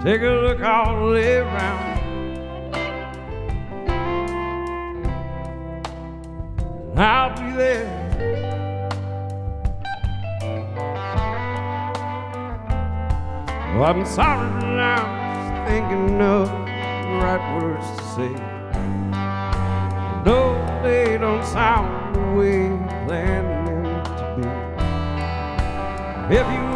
Take a look all the way around. And I'll be there. Well, I'm sorry that I'm just thinking of the right words to say. No, they don't sound the way you planned them to be. If you